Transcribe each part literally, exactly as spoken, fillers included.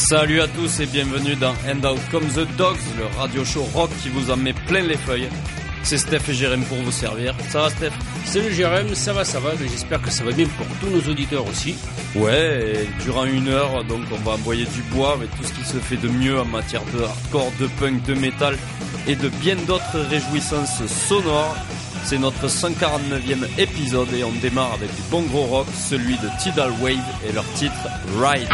Salut à tous et bienvenue dans And Out Come the Dogs, le radio show rock qui vous en met plein les feuilles. C'est Steph et Jérém pour vous servir. Ça va Steph? Salut Jérém, ça va, ça va, mais j'espère que ça va bien pour tous nos auditeurs aussi. Ouais, et durant une heure, donc on va envoyer du bois avec tout ce qui se fait de mieux en matière de hardcore, de punk, de métal et de bien d'autres réjouissances sonores. C'est notre cent quarante-neuvième épisode et on démarre avec du bon gros rock, celui de Tidal Wave et leur titre Ride.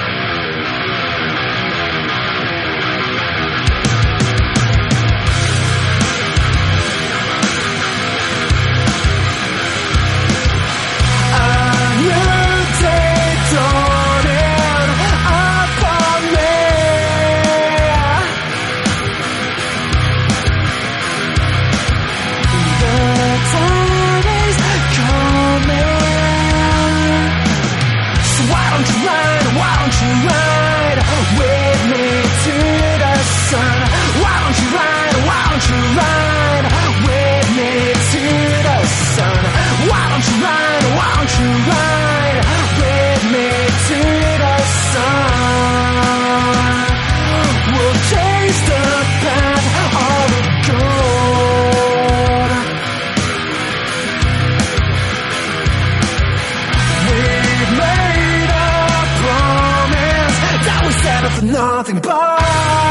Nothing but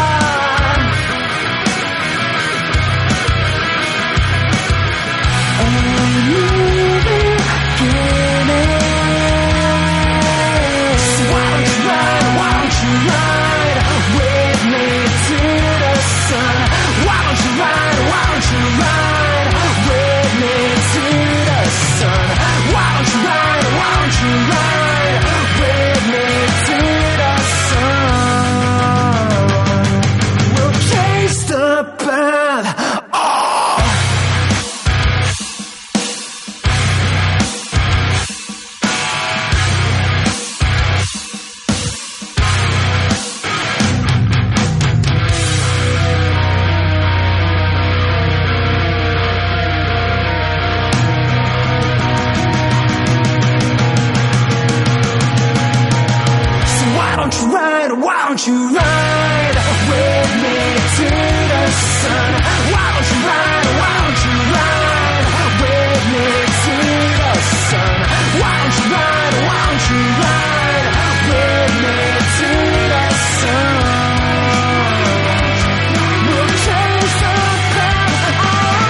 a new beginning. So why don't you ride, why don't you ride with me to the sun? Why don't you ride, why don't you ride with me to the sun? Why don't you ride, why don't you ride with me to the sun? The path. Oh. So why don't you ride, why don't you ride with me to the sun? Why don't you ride, why don't you ride with me to the sun? Why don't you ride, why don't you ride with me to the sun? We'll change the path.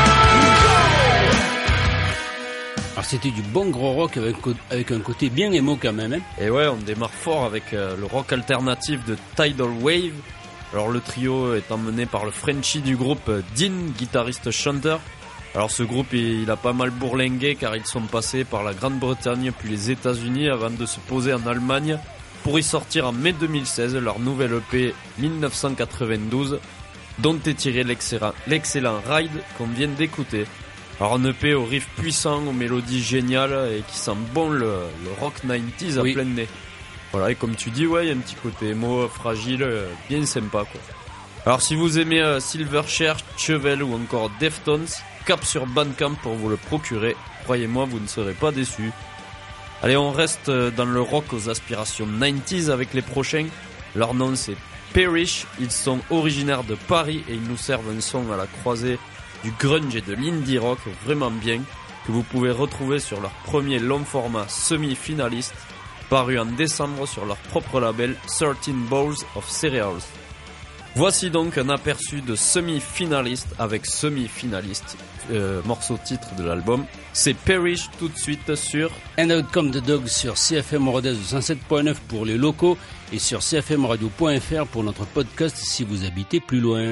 Alors c'était du bon gros rock avec, avec un côté bien émo quand même. Hein. Et ouais, on démarre fort avec euh, le rock alternatif de Tidal Wave. Alors le trio est emmené par le Frenchie du groupe Dean, guitariste-chanteur. Alors ce groupe il, il a pas mal bourlingué car ils sont passés par la Grande-Bretagne puis les États-Unis avant de se poser en Allemagne pour y sortir en mai deux mille seize leur nouvelle E P dix-neuf cent quatre-vingt-douze dont est tiré l'excellent, l'excellent Ride qu'on vient d'écouter. Alors un E P au riff puissant, aux mélodies géniales et qui sent bon le, le rock quatre-vingt-dix à oui. plein nez. Voilà, et comme tu dis, ouais, il y a un petit côté émo, fragile, euh, bien sympa, quoi. Alors, si vous aimez euh, Silverchair, Chevelle ou encore Deftones, cap sur Bandcamp pour vous le procurer. Croyez-moi, vous ne serez pas déçus. Allez, on reste euh, dans le rock aux aspirations quatre-vingt-dix avec les prochains. Leur nom, c'est Perish. Ils sont originaires de Paris et ils nous servent un son à la croisée du grunge et de l'indie rock vraiment bien, que vous pouvez retrouver sur leur premier long format semi-finaliste, paru en décembre sur leur propre label thirteen Bowls of Cereals. Voici donc un aperçu de semi-finaliste avec semi-finaliste, euh, morceau titre de l'album. C'est Perish tout de suite sur And Out Come the Dogs sur C F M Rodez cent sept point neuf pour les locaux et sur c f m radio point f r pour notre podcast si vous habitez plus loin.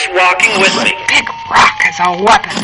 Just walking with me. Pick rock as a weapon.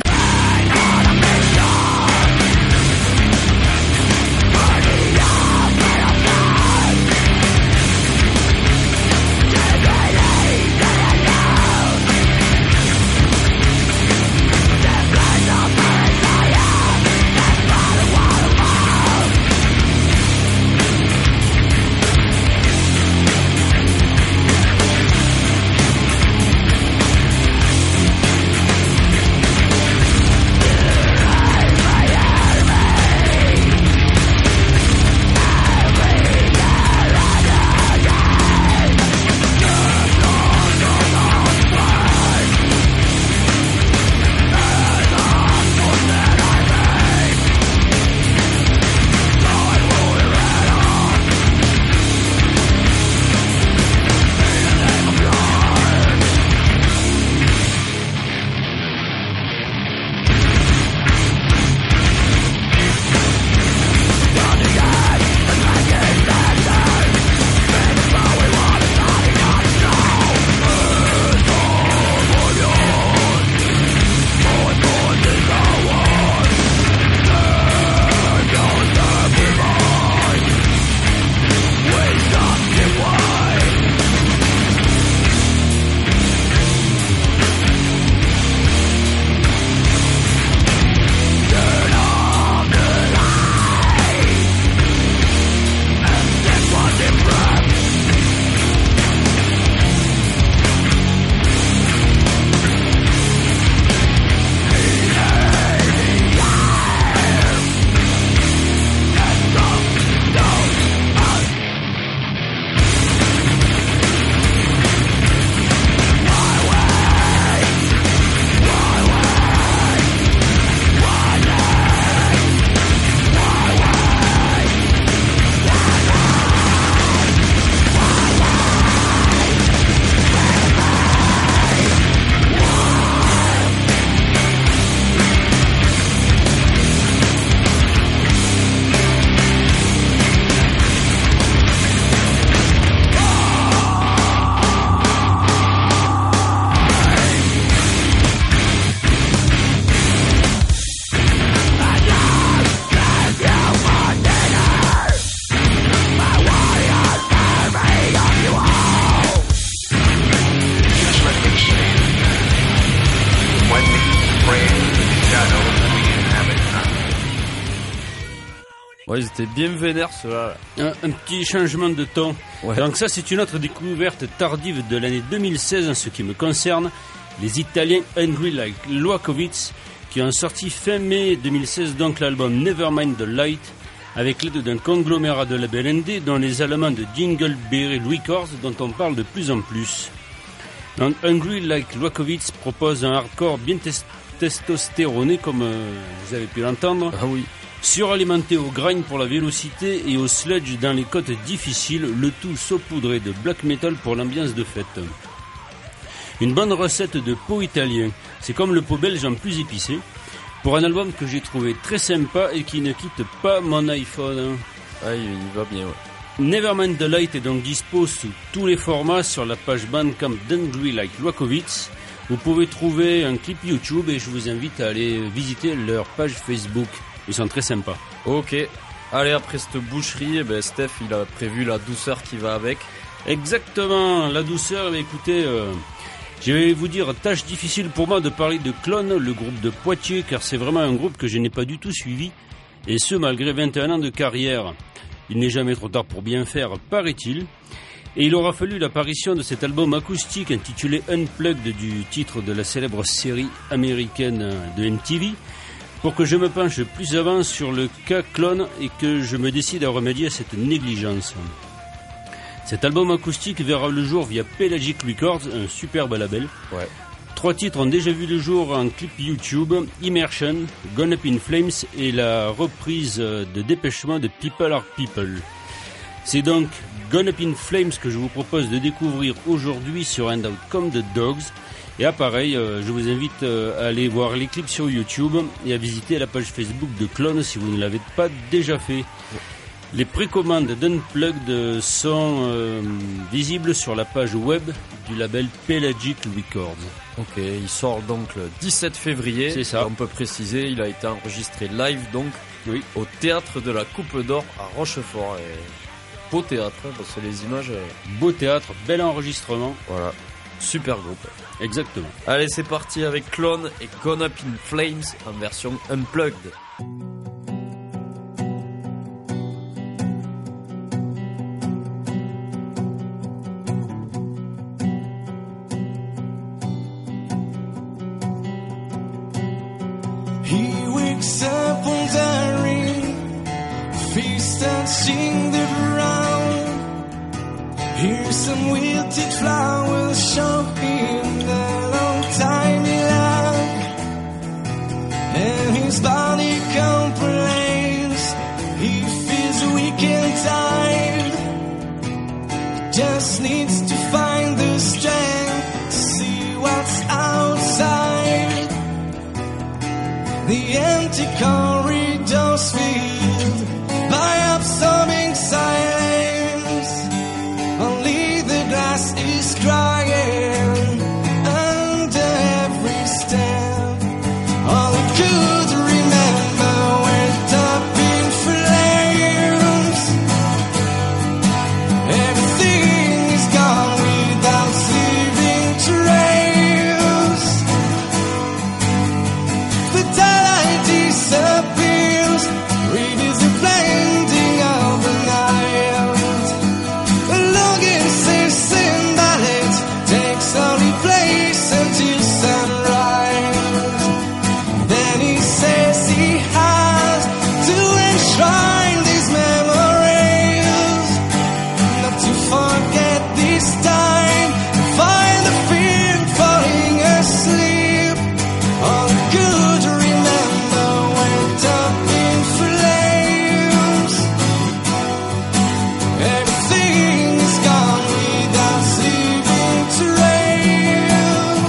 Ouais, ils étaient bien vénères ceux-là. Un, un petit changement de ton. Ouais. Donc ça, c'est une autre découverte tardive de l'année deux mille seize en ce qui me concerne. Les Italiens Hungry Like Loakovitz qui ont sorti fin mai deux mille seize donc l'album Nevermind the Light avec l'aide d'un conglomérat de labels indés dont les Allemands de Dingleberry Records dont on parle de plus en plus. Donc Hungry Like Loakovitz propose un hardcore bien tes- testostéroné comme euh, vous avez pu l'entendre. Ah oui. Suralimenté au grind pour la vélocité et au sludge dans les côtes difficiles, le tout saupoudré de black metal pour l'ambiance de fête. Une bonne recette de pot italien, c'est comme le pot belge en plus épicé, pour un album que j'ai trouvé très sympa et qui ne quitte pas mon iPhone. Ah, il, il va bien, ouais. Nevermind the Light est donc dispo sous tous les formats sur la page Bandcamp d'Hungry Like Loakovitz. Vous pouvez trouver un clip YouTube et je vous invite à aller visiter leur page Facebook. Ils sont très sympas. Ok. Allez, après cette boucherie, eh ben Steph, il a prévu la douceur qui va avec. Exactement, la douceur. Eh écoutez, euh, je vais vous dire, tâche difficile pour moi de parler de Clone, le groupe de Poitiers, car c'est vraiment un groupe que je n'ai pas du tout suivi, et ce malgré vingt et un ans de carrière. Il n'est jamais trop tard pour bien faire, paraît-il. Et il aura fallu l'apparition de cet album acoustique intitulé Unplugged du titre de la célèbre série américaine de M T V pour que je me penche plus avant sur le cas Clone et que je me décide à remédier à cette négligence. Cet album acoustique verra le jour via Pelagic Records, un superbe label. Ouais. Trois titres ont déjà vu le jour en clip YouTube, Immersion, Gone Up in Flames et la reprise de Dépêche Mode de People Are People. C'est donc Gone Up in Flames que je vous propose de découvrir aujourd'hui sur Handout comme The Dogs. Et à pareil, euh, je vous invite euh, à aller voir les clips sur YouTube et à visiter la page Facebook de Clone si vous ne l'avez pas déjà fait. Les précommandes d'Unplugged sont euh, visibles sur la page web du label Pelagic Records. Ok, il sort donc le dix-sept février. C'est ça. Et on peut préciser, il a été enregistré live donc Oui. au théâtre de la Coupe d'Or à Rochefort. Et beau théâtre, hein, parce que les images, euh, Beau théâtre, bel enregistrement. voilà, super groupe. Exactement. Allez, c'est parti avec Clone et Gone Up in Flames en version Unplugged. He wakes up wondering, feet touching the ground. Here's some wilted flowers show him the long time he loved. And his body complains, he feels weak and tired. He just needs to find the strength to see what's outside. The empty corridors filled by absorbing silence. Only the glass is crying under every step. All he could remember went up in flames. Everything is gone without leaving trails. The daylight disappears, reveals the blending of the night. A long incessant ballet takes only place until sunrise. Then he says he has to enshrine these memories, not to forget this time, find the fear falling asleep. All good remember went up in flames. Everything is gone without leaving trails.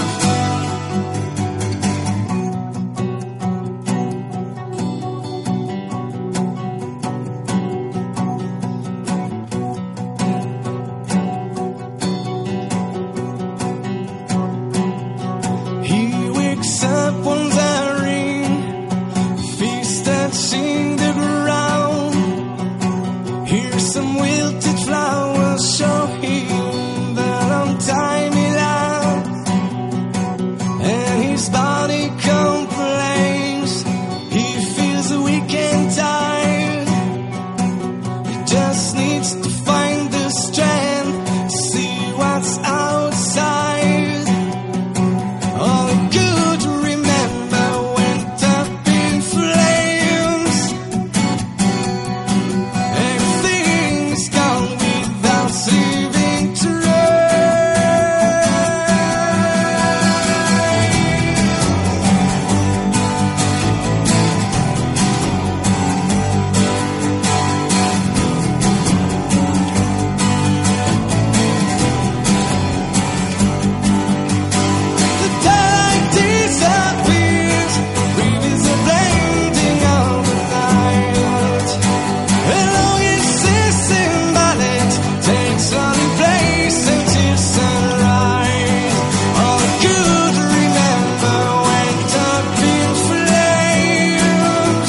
He wakes up wondering, feet touching the ground. Here's some wilted flowers show him the long time he loved. And his body complains, he feels weak and tired. He just needs to find the strength to see what's outside. All he could remember went up in flames. Everything is gone without leaving trace. The daylight disappears, reveals the blending of the night. A long incessant ballet takes only place until sunrise. All I could remember went up in flames.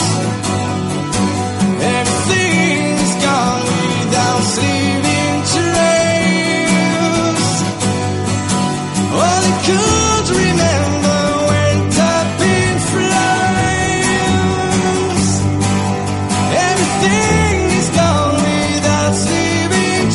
Everything's gone without leaving trails. All I could remember went up in flames. Everything is gone without leaving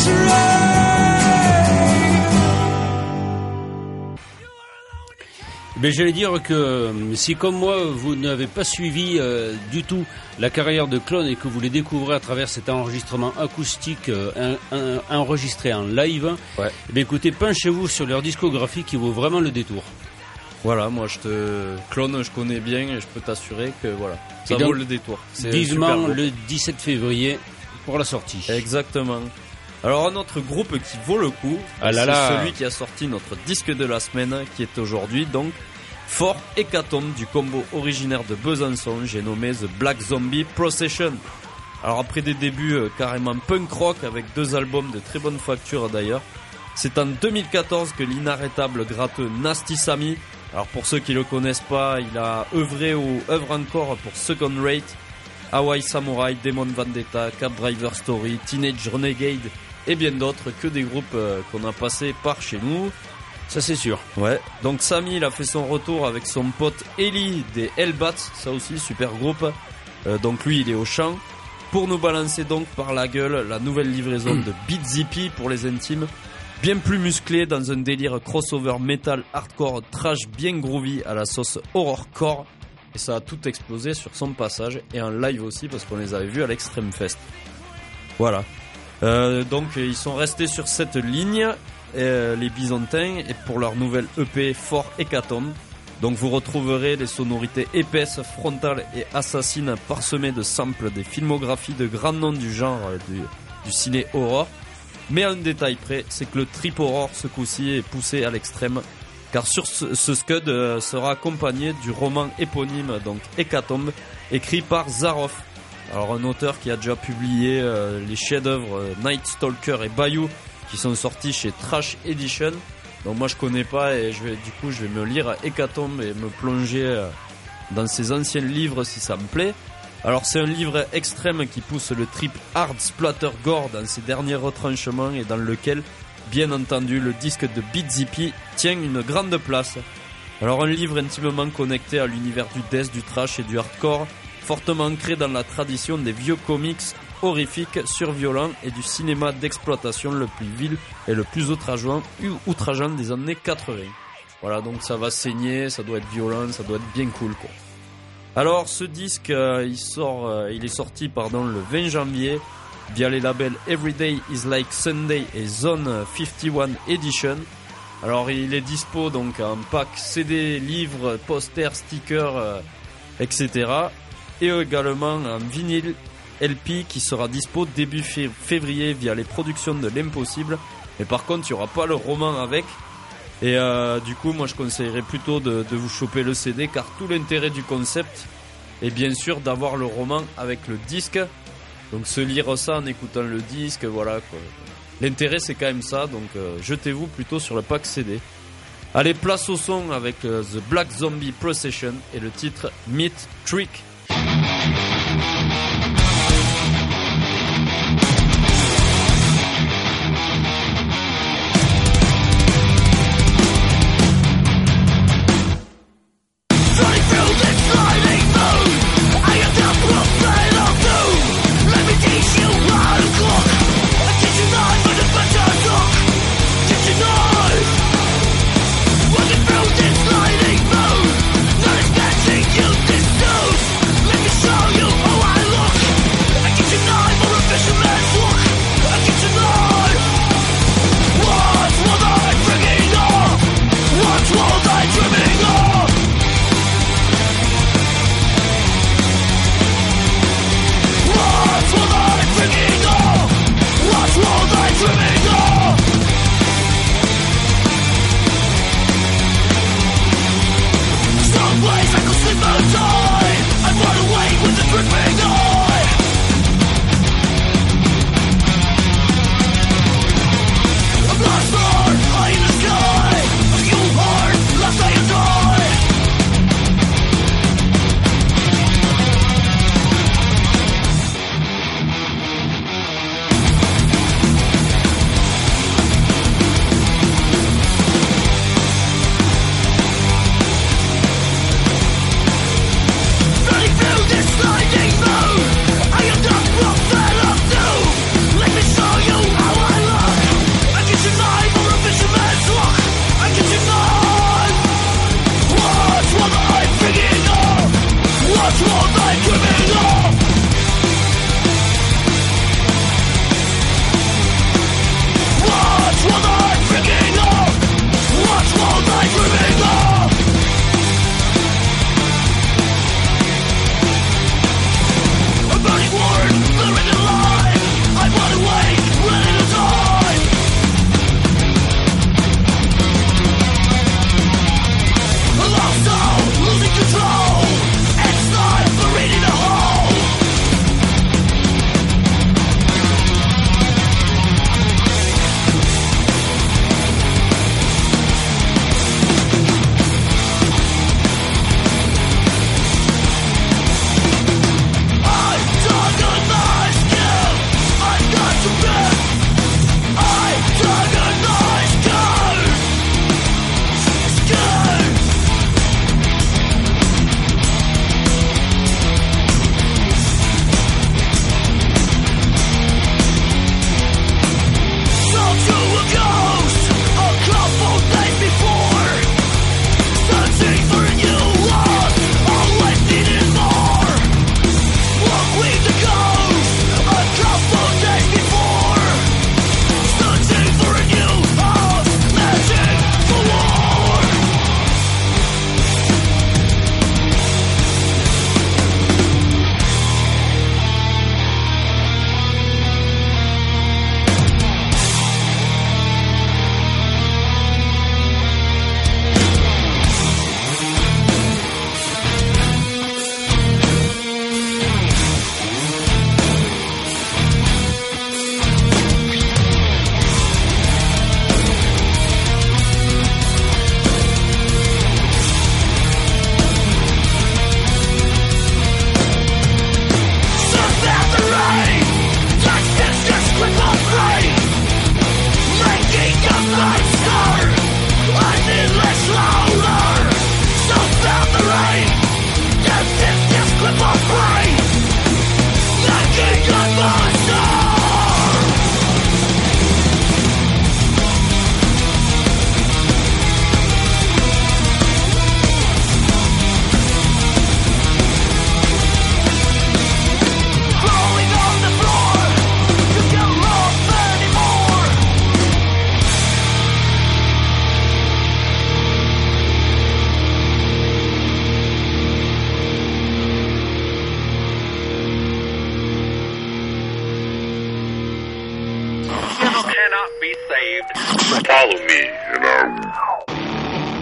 trace. Ben, j'allais dire que euh, si comme moi vous n'avez pas suivi euh, du tout la carrière de Clone et que vous les découvrez à travers cet enregistrement acoustique euh, un- un- enregistré en live, Ouais. eh ben, écoutez, penchez-vous sur leur discographie qui vaut vraiment le détour. Voilà, moi je te Clone, je connais bien et je peux t'assurer que voilà, ça Et donc, vaut le détour. C'est Vivement super groupe. le dix-sept février pour la sortie. Exactement. Alors un autre groupe qui vaut le coup, Ah là c'est là. celui qui a sorti notre disque de la semaine, qui est aujourd'hui donc Fort Hécatombe du combo originaire de Besançon, j'ai nommé The Black Zombie Procession. Alors après des débuts euh, carrément punk rock avec deux albums de très bonne facture d'ailleurs, c'est en deux mille quatorze que l'inarrêtable gratteux Nasty Sammy, alors pour ceux qui le connaissent pas, il a œuvré ou œuvre encore pour Second Rate, Hawaii Samurai, Demon Vendetta, Cab Driver Story, Teenage Renegade et bien d'autres, que des groupes euh, qu'on a passés par chez nous. Ça c'est sûr. Ouais, donc Sammy il a fait son retour avec son pote Eli des Hellbats, ça aussi super groupe, euh, donc lui il est au chant, pour nous balancer donc par la gueule la nouvelle livraison de Beat Zippy pour les intimes, bien plus musclé dans un délire crossover metal hardcore trash bien groovy à la sauce horrorcore, et ça a tout explosé sur son passage et en live aussi parce qu'on les avait vus à l'Extreme Fest. Voilà, euh, donc ils sont restés sur cette ligne, euh, les Byzantins, et pour leur nouvelle E P Fort Hécatombe. Donc vous retrouverez les sonorités épaisses, frontales et assassines parsemées de samples des filmographies de grands noms du genre euh, du, du ciné horror. Mais à un détail près, c'est que le trip horror ce coup-ci est poussé à l'extrême, car sur ce, ce scud euh, sera accompagné du roman éponyme, donc Hécatombe, écrit par Zaroff. Alors un auteur qui a déjà publié euh, les chefs-d'œuvre euh, Night Stalker et Bayou, qui sont sortis chez Trash Edition. Donc moi je connais pas et je vais, du coup je vais me lire Hécatombe et me plonger euh, dans ces anciens livres si ça me plaît. Alors c'est un livre extrême qui pousse le trip hard splatter gore dans ses derniers retranchements et dans lequel, bien entendu, le disque de Beat Zippy tient une grande place. Alors un livre intimement connecté à l'univers du death, du trash et du hardcore, fortement ancré dans la tradition des vieux comics horrifiques, surviolents et du cinéma d'exploitation le plus vil et le plus outrageant, outrageant des années quatre-vingts. Voilà, donc ça va saigner, ça doit être violent, ça doit être bien cool quoi. Alors ce disque euh, il sort euh, il est sorti pardon le vingt janvier via les labels Everyday is Like Sunday et Zone cinquante et un Edition. Alors il est dispo donc en pack C D, livres, posters, stickers, euh, et cetera. Et également en vinyle L P qui sera dispo début février via les productions de l'Impossible. Mais par contre il n'y aura pas le roman avec. Et euh, du coup moi je conseillerais plutôt de, de vous choper le C D, car tout l'intérêt du concept est bien sûr d'avoir le roman avec le disque. Donc se lire ça en écoutant le disque, voilà quoi. L'intérêt c'est quand même ça, donc euh, jetez-vous plutôt sur le pack C D. Allez, place au son avec euh, The Black Zombie Procession et le titre Meat Trick. Show you how I look. Follow me, and I...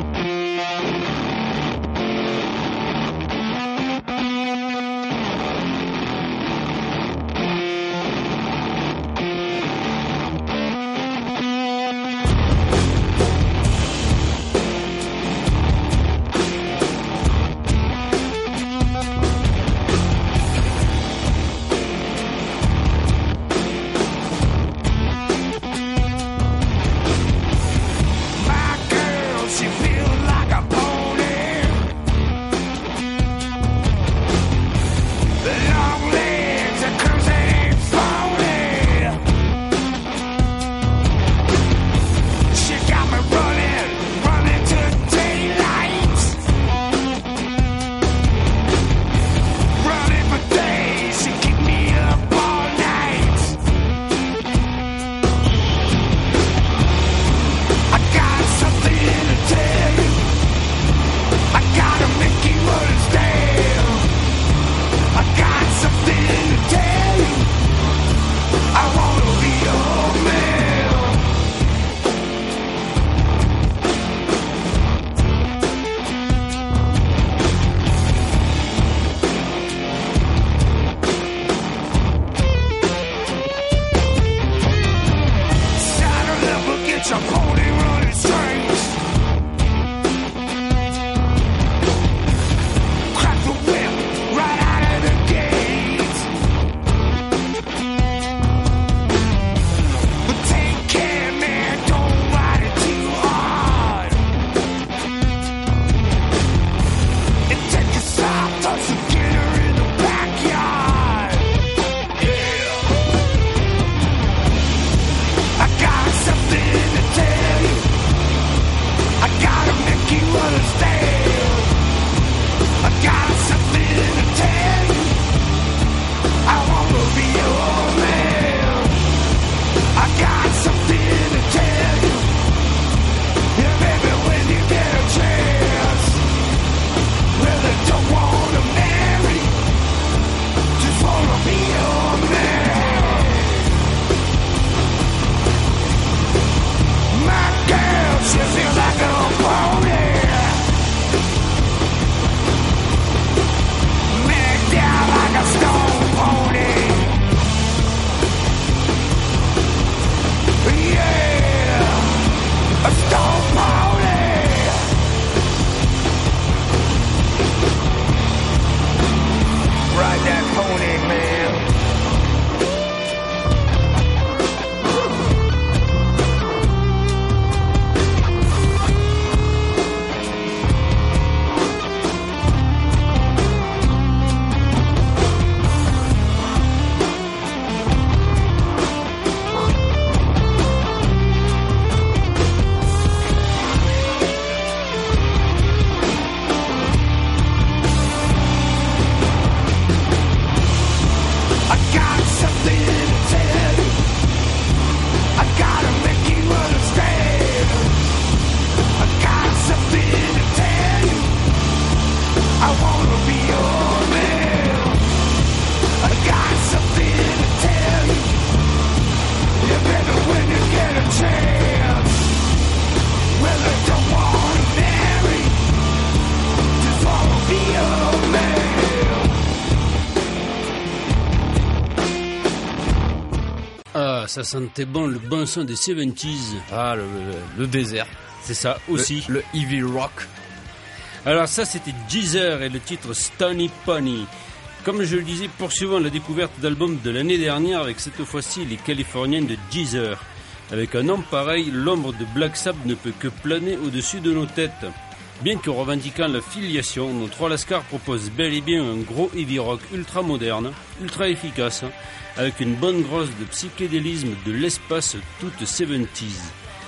Ça sentait bon le bon son des soixante-dix. Ah, le, le, le désert. C'est ça aussi. Le, le heavy rock. Alors ça, c'était Geezer et le titre Stony Pony. Comme je le disais, poursuivons la découverte d'albums de l'année dernière avec cette fois-ci les Californiens de Geezer. Avec un nom pareil, l'ombre de Black Sabbath ne peut que planer au-dessus de nos têtes. Bien que revendiquant la filiation, nos trois lascars proposent bel et bien un gros heavy rock ultra moderne, ultra efficace, avec une bonne grosse de psychédélisme de l'espace toute soixante-dix.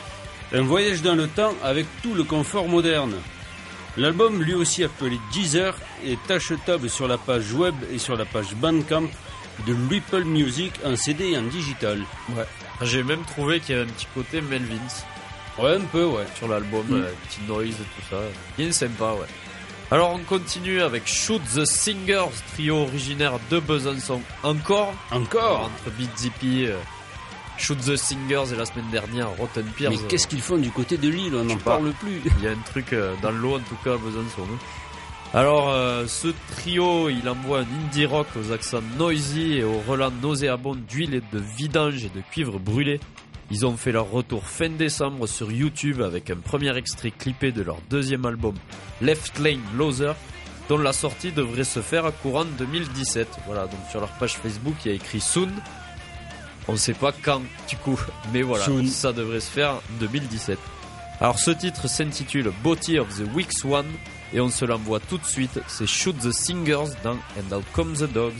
Un voyage dans le temps avec tout le confort moderne. L'album, lui aussi appelé Geezer, est achetable sur la page web et sur la page Bandcamp de Ripple Music en C D et en digital. Ouais. J'ai même trouvé qu'il y avait un petit côté Melvins. Ouais, un peu, ouais. Sur l'album, Mm. euh, petit noise et tout ça. Il est sympa, ouais. Alors on continue avec Shoot the Singers, trio originaire de Besançon. Encore Encore entre Beat Zippy, euh, Shoot the Singers et la semaine dernière Rotten Pierce. Mais qu'est-ce qu'ils font du côté de Lille? On n'en parle plus. Il y a un truc euh, dans l'eau en tout cas à Besançon. Hein. Alors euh, ce trio il envoie un indie rock aux accents noisy et aux relents nauséabonds d'huile et de vidange et de cuivre brûlé. Ils ont fait leur retour fin décembre sur YouTube avec un premier extrait clippé de leur deuxième album Left Lane Loser, dont la sortie devrait se faire courant deux mille dix-sept. Voilà, donc sur leur page Facebook il y a écrit Soon. On sait pas quand du coup, mais voilà, Soon. Ça devrait se faire en deux mille dix-sept. Alors ce titre s'intitule Body of the Weak Swan et on se l'envoie tout de suite, c'est Shoot the Singers dans And Out Come the Dogs.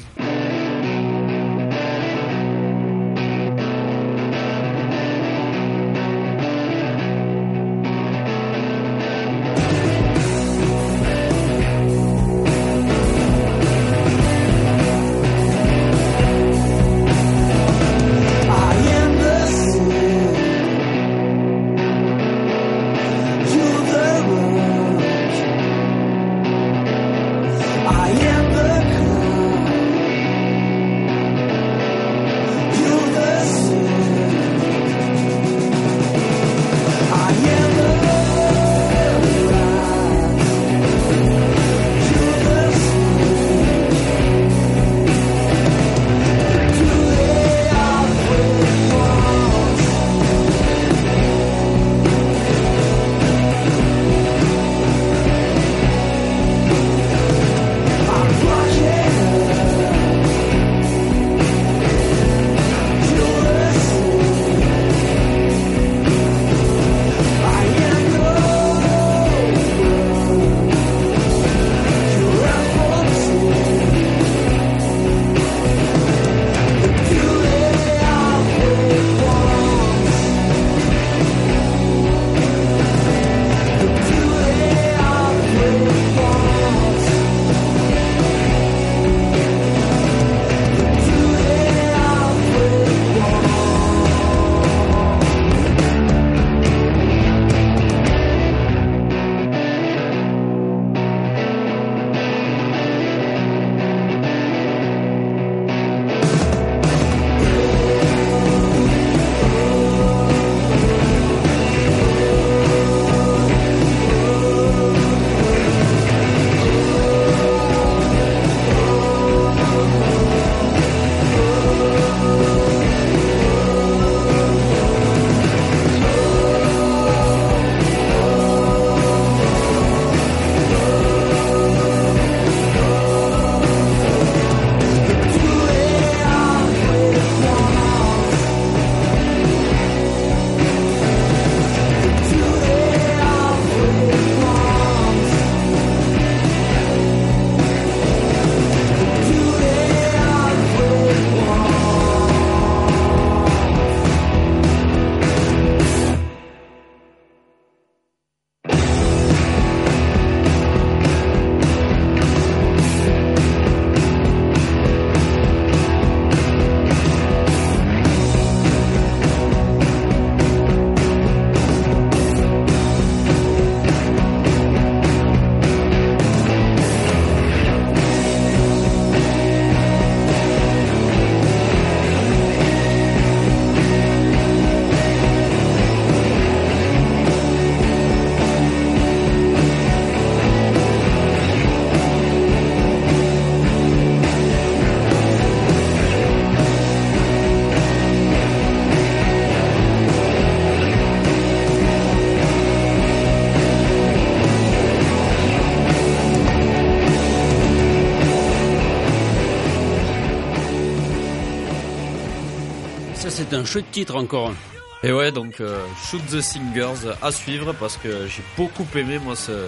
C'est un chouette titre encore. Et ouais, donc euh, Shoot the Singers à suivre parce que j'ai beaucoup aimé moi ce,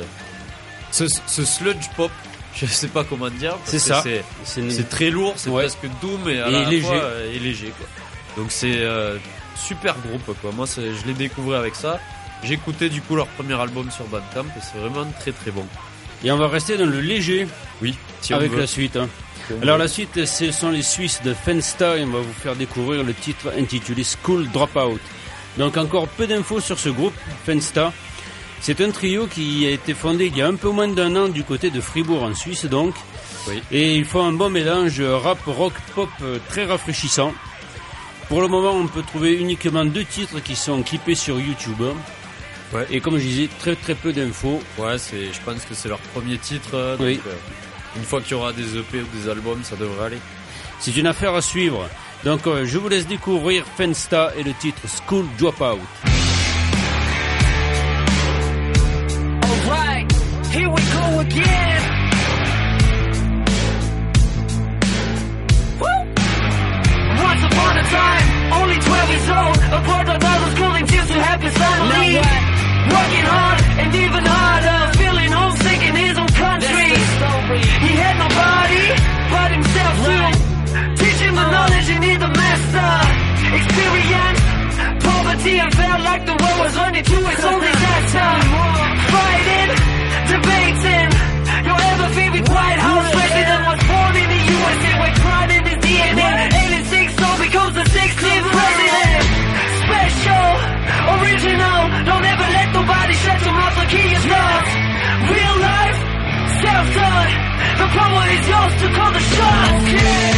ce, ce sludge pop. Je sais pas comment dire. C'est ça. C'est, c'est, c'est très lourd, c'est ouais. presque doom et à et la léger. fois euh, et léger quoi. Donc c'est euh, super groupe quoi. Moi c'est, je l'ai découvert avec ça. J'ai écouté du coup leur premier album sur Bandcamp et c'est vraiment très très bon. Et on va rester dans le léger. Oui. Si avec on veut. la suite. Hein. Alors la suite, ce sont les Suisses de Fensta et on va vous faire découvrir le titre intitulé School Dropout. Donc encore peu d'infos sur ce groupe, Fensta. C'est un trio qui a été fondé il y a un peu moins d'un an du côté de Fribourg en Suisse donc. Oui. Et ils font un bon mélange rap, rock, pop très rafraîchissant. Pour le moment, on peut trouver uniquement deux titres qui sont clippés sur YouTube. Ouais. Et comme je disais, très très peu d'infos. Ouais, c'est, je pense que c'est leur premier titre. Oui. Donc, euh, une fois qu'il y aura des E P ou des albums, ça devrait aller. C'est une affaire à suivre. Donc euh, je vous laisse découvrir Fensta et le titre School Dropout. Alright, here we go again. Woo! Once upon a time, only twelve years old, a part of all the schooling tears to have his family. Working hard and even harder, feeling homesick in his own country. He had nobody but himself to teach him the knowledge he need the master. Experience poverty and felt like the world was running to its own disaster. Fighting, debating, your ever favorite White House president was born in the U S A with pride in his D N A. eighty-six so becomes the sixteenth president. Special, original, don't ever let nobody shut your mouth or kill your thoughts. Real life, self-taught, the power is yours to call the shots. Okay.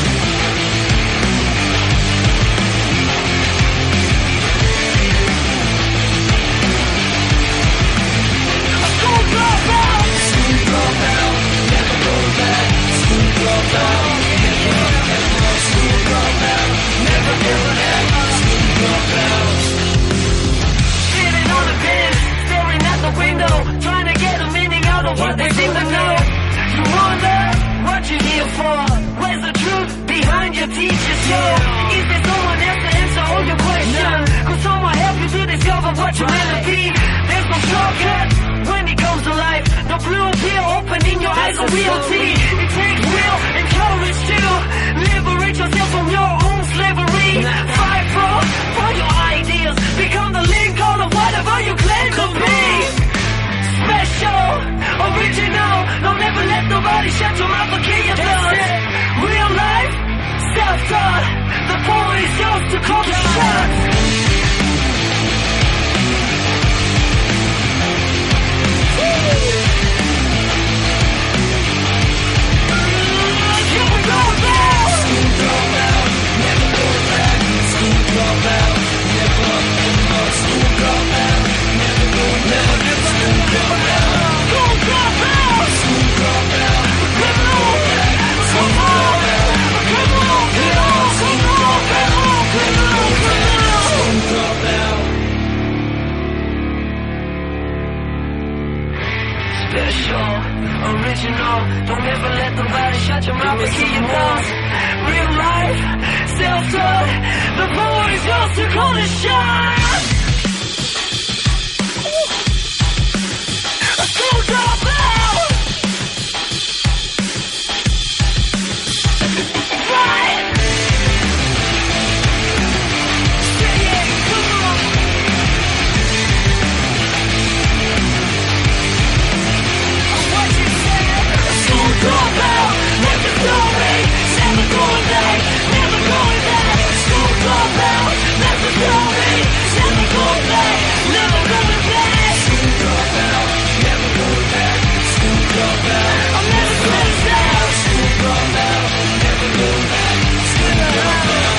School dropout, school dropout, never go back. School dropout, never, never. School dropout, never go back. School dropout. Sitting on the bench, staring at the window, trying to get a meaning out of what they seem to know. You wonder what you're here for. Where's the truth behind your teacher's show? Is there someone else to answer all your questions? Could someone help you to discover what you're meant to be? There's no shortcut when it comes to life. No blue pill opening your eyes on reality. It takes will and courage to liberate yourself from your own slavery. Fight for, for your ideas. Become the Lincoln of whatever you claim to be. Special, original. Don't ever let nobody shut your mouth or kill your thoughts. Real life, self-taught. The power is yours to call the shots. Here we go now. School dropout, never go back. School dropout, never, never. School dropout, never go back. School dropout, school dropout, school dropout, never go back. School dropout, come on, come on, school dropout, come on, come on, school dropout. Special, original, don't ever let nobody shut your mouth and kill your thoughts. Real life, self-taught, the power is yours to call the shots. A school dropout. Right. Say it, come on. What you said? A school dropout, never story, never going back, never going back. School dropout, never story, never going back, never going back. School dropout, never going back. School dropout, I'm never going back. School dropout, never going back. School dropout,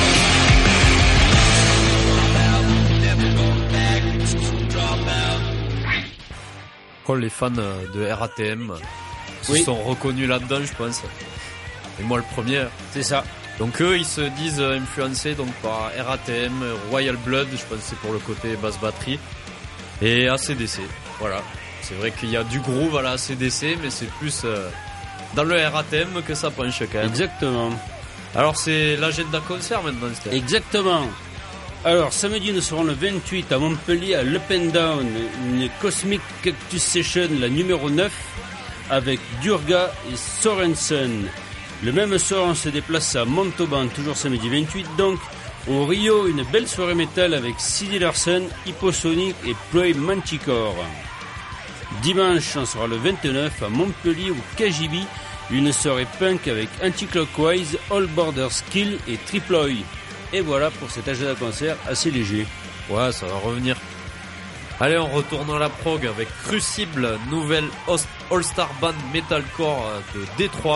never going back. School dropout. Oh, les fans de R A T M se Oui. sont reconnus là-dedans, je pense. Et moi, le premier. C'est ça. Donc eux, ils se disent influencés donc par R A T M, Royal Blood, je pense que c'est pour le côté basse batterie, et A C D C. Voilà. C'est vrai qu'il y a du groove à la A C D C, mais c'est plus euh, dans le R A T M que ça penche quand même. Exactement. Alors c'est l'agenda concert maintenant, c'était. Exactement. Alors, samedi, nous serons le vingt-huit à Montpellier à l'Up and Down, une Cosmic Cactus Session, la numéro neuf, avec Durga et Sorensen. Le même soir, on se déplace à Montauban, toujours samedi vingt-huit, donc, au Rio, une belle soirée métal avec Sidney Larsen, Hipposonic et Ploy Manticore. Dimanche, on sera le vingt-neuf à Montpellier au K J B, une soirée punk avec Anticlockwise, All Border Skill et Triploy. Et voilà pour cet agenda concert assez léger. Ouais, ça va revenir. Allez, on retourne à la prog avec Crucible, nouvelle All-Star Band Metalcore de Détroit.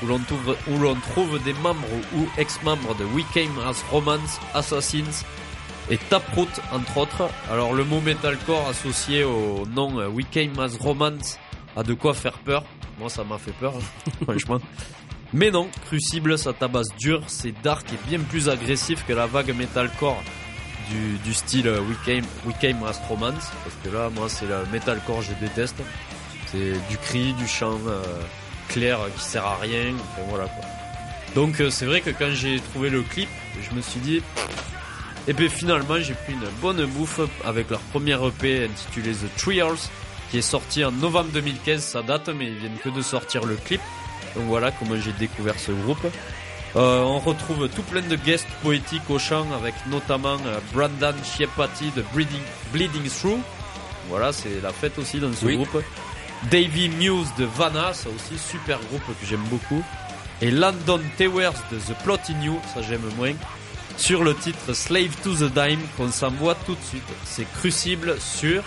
où l'on trouve, où l'on trouve des membres ou ex-membres de We Came As Romance, Assassins et Taproot entre autres. Alors le mot metalcore associé au nom euh, We Came As Romance a de quoi faire peur. Moi ça m'a fait peur, franchement. Mais non, Crucible ça tabasse dur, c'est dark et bien plus agressif que la vague metalcore du, du style euh, We Came, We Came As Romance. Parce que là moi c'est le metalcore je déteste. C'est du cri, du chant euh, clair qui sert à rien, enfin, voilà quoi. Donc euh, c'est vrai que quand j'ai trouvé le clip, je me suis dit... Et puis finalement j'ai pris une bonne bouffe avec leur première E P intitulée The Trials qui est sorti en novembre deux mille quinze, ça date mais ils viennent que de sortir le clip. Donc voilà comment j'ai découvert ce groupe. Euh, on retrouve tout plein de guests poétiques au chant avec notamment euh, Brandon Chiepati de Bleeding, Bleeding Through. Voilà, c'est la fête aussi dans ce oui. groupe. Davey Muse de Vanna, ça aussi super groupe que j'aime beaucoup. Et Landon Towers de The Plot in You, ça j'aime moins. Sur le titre Slave to the Dime qu'on s'envoie tout de suite. C'est Crucible sur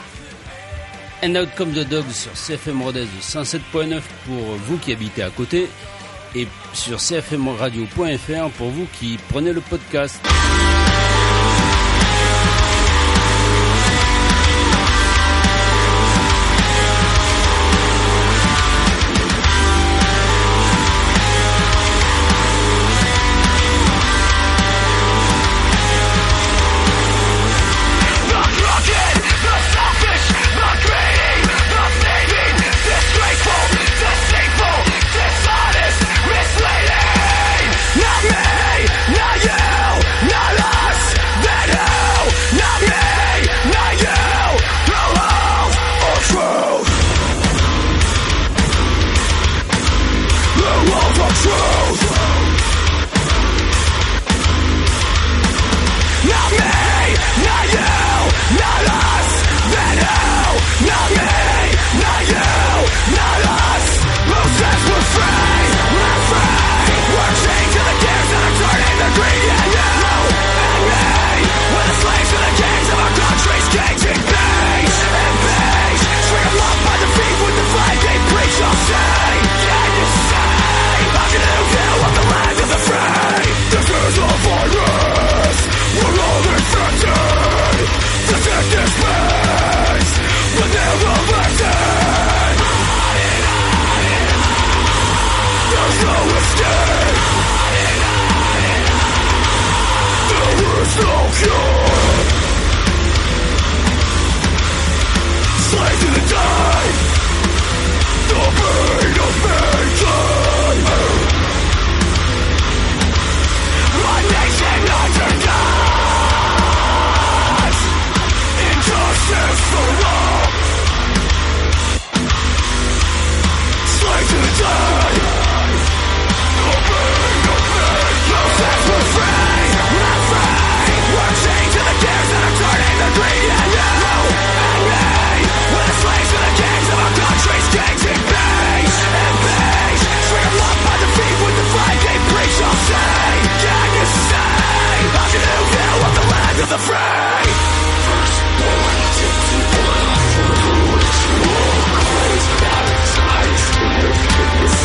And Out Come the Dog sur C F M Rodez cent sept point neuf pour vous qui habitez à côté et sur c f m radio point f r pour vous qui prenez le podcast. This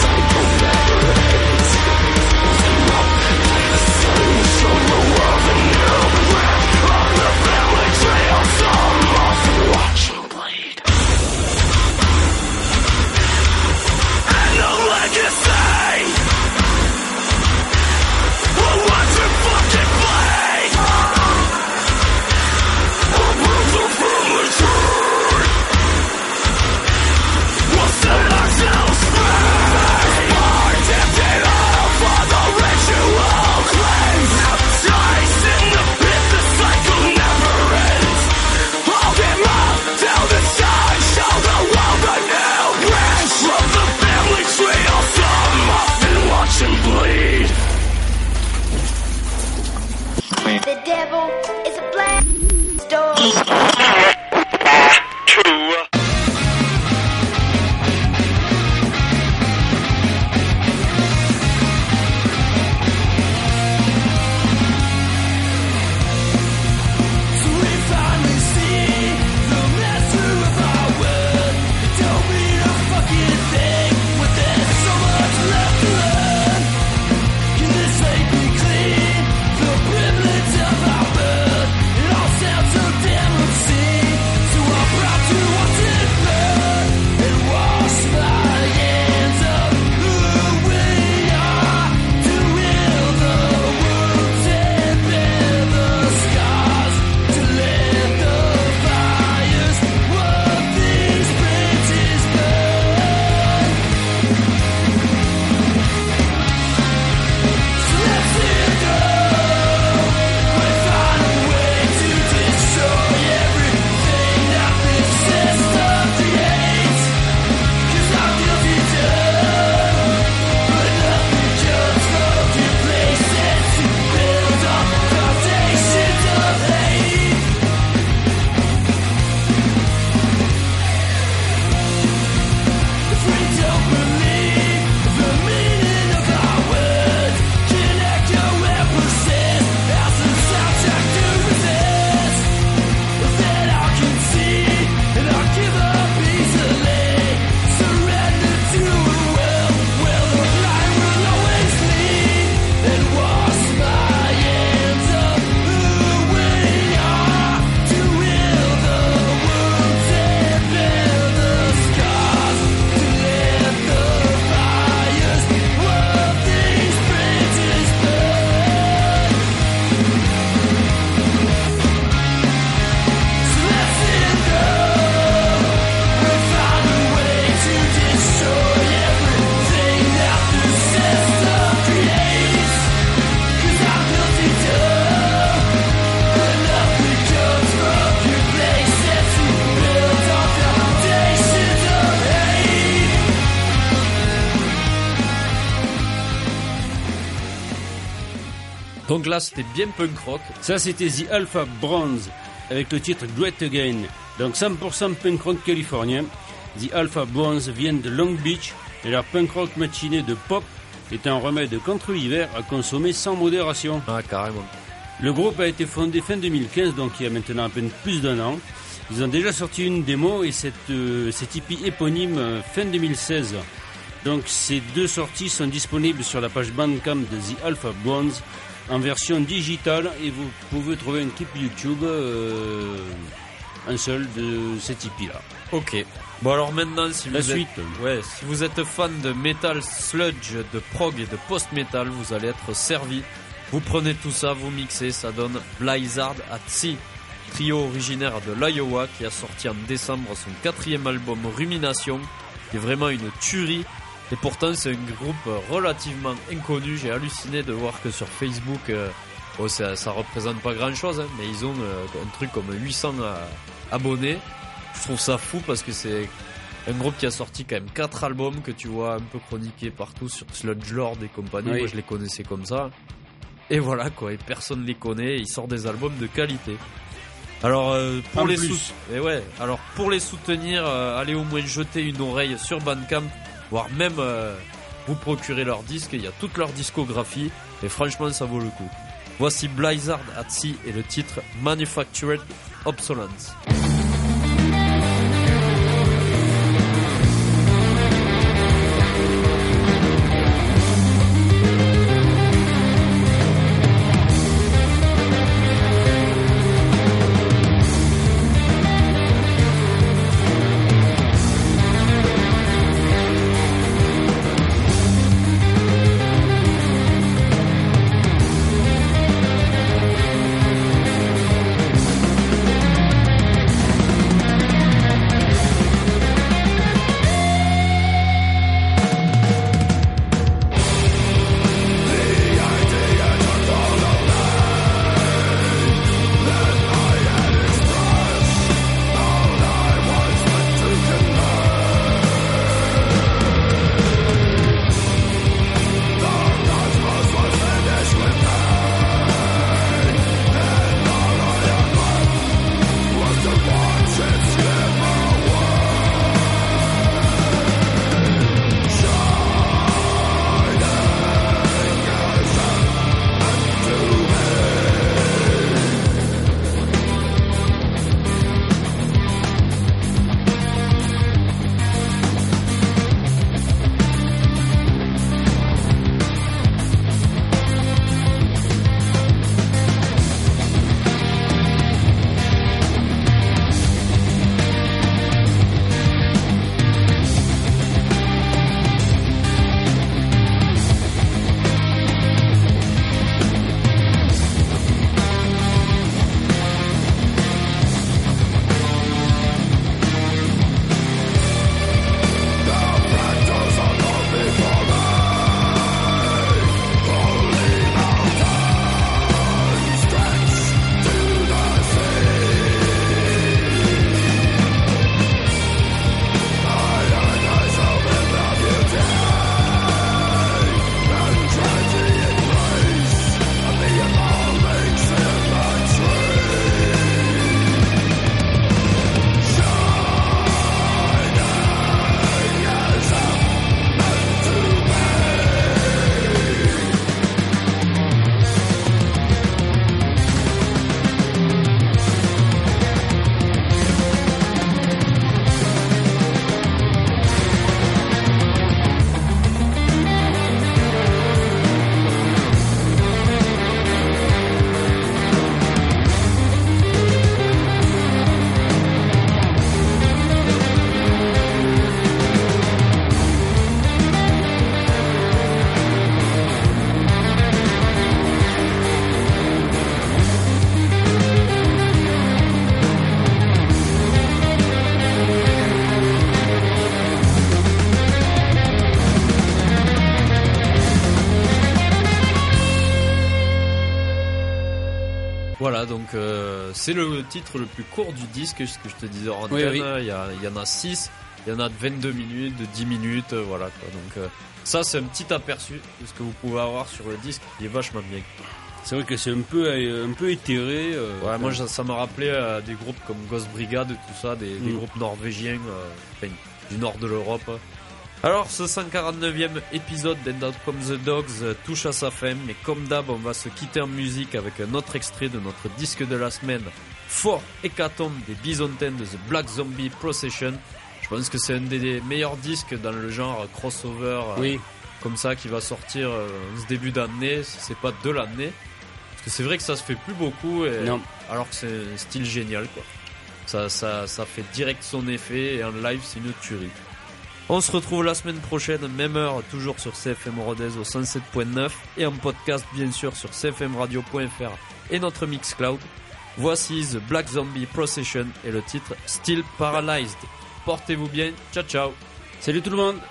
Donc là, c'était bien punk rock. Ça, c'était The Alpha Bronze avec le titre Great Again. Donc cent pour cent punk rock californien. The Alpha Bronze viennent de Long Beach et leur punk rock matiné de pop est un remède contre l'hiver à consommer sans modération. Ah, carrément. Le groupe a été fondé fin deux mille quinze, donc il y a maintenant à peine plus d'un an. Ils ont déjà sorti une démo et cette, euh, cette hippie éponyme euh, fin deux mille seize. Donc ces deux sorties sont disponibles sur la page Bandcamp de The Alpha Bronze en version digitale et vous pouvez trouver un clip YouTube, euh, un seul de cette hippie-là. Ok. Bon alors maintenant, si La vous suite. êtes, ouais, si vous êtes fan de metal, sludge, de prog et de post-metal, vous allez être servi. Vous prenez tout ça, vous mixez, ça donne Blizzard at Sea, trio originaire de l'Iowa qui a sorti en décembre son quatrième album Rumination, qui est vraiment une tuerie. Et pourtant c'est un groupe relativement inconnu. J'ai halluciné de voir que sur Facebook, euh, oh, ça, ça représente pas grand chose, hein, mais ils ont euh, un truc comme huit cents euh, abonnés. Je trouve ça fou parce que c'est un groupe qui a sorti quand même quatre albums que tu vois un peu chroniqués partout sur Sludge Lord et compagnie. Oui. Moi je les connaissais comme ça. Et voilà quoi, et personne les connaît, ils sortent des albums de qualité. Alors euh, pour En les plus. sou- et ouais, alors pour les soutenir, euh, allez au moins jeter une oreille sur Bandcamp, voire même euh, vous procurer leurs disques, il y a toute leur discographie et franchement ça vaut le coup. Voici Blizzard at Sea et le titre Manufactured Obsolescence. Voilà, donc euh, c'est le titre le plus court du disque, ce que je te disais en antenne. Oui, oui. Il y, a, il y en a six, il y en a de vingt-deux minutes, de dix minutes, euh, voilà quoi. Donc euh, ça c'est un petit aperçu de ce que vous pouvez avoir sur le disque, qui est vachement bien. C'est vrai que c'est un peu, un peu éthéré. Euh, Ouais, moi ça, ça m'a rappelé euh, des groupes comme Ghost Brigade et tout ça, des, des Mm. groupes norvégiens, euh, enfin, du nord de l'Europe. Alors ce cent quarante-neuvième épisode d'End Out Come the Dogs euh, touche à sa fin, mais comme d'hab on va se quitter en musique avec un autre extrait de notre disque de la semaine, Fort Hécatombe des Bisontins de The Black Zombie Procession. Je pense que c'est un des, des meilleurs disques dans le genre crossover euh, Oui. comme ça qui va sortir euh, en ce début d'année, si c'est pas de l'année. Parce que c'est vrai que ça se fait plus beaucoup, et, Non. alors que c'est un style génial, quoi. Ça, ça, ça fait direct son effet, et en live c'est une tuerie. On se retrouve la semaine prochaine, même heure, toujours sur C F M Rodez au cent sept point neuf, et en podcast bien sûr sur c f m radio point f r et notre Mixcloud. Voici The Black Zombie Procession et le titre Still Paralyzed. Portez-vous bien, ciao ciao. Salut tout le monde.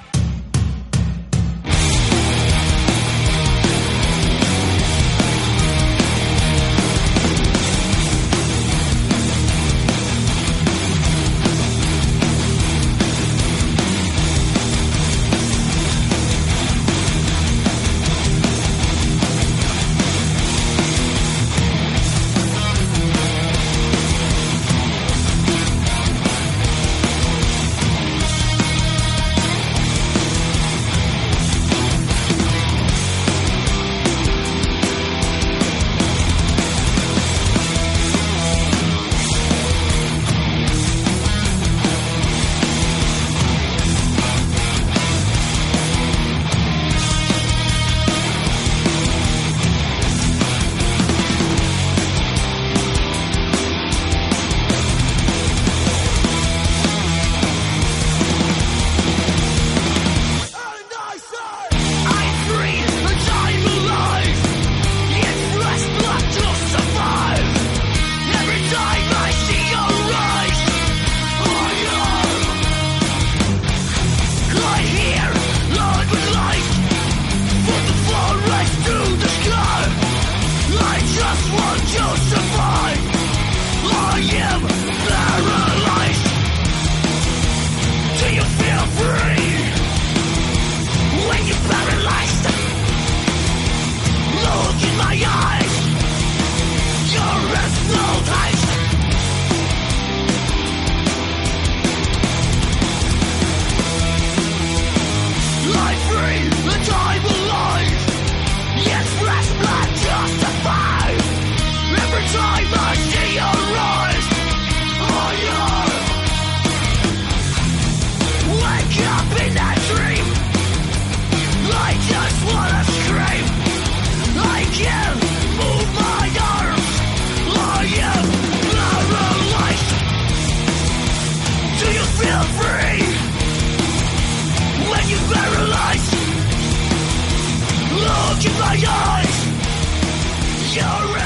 Look in my eyes, you're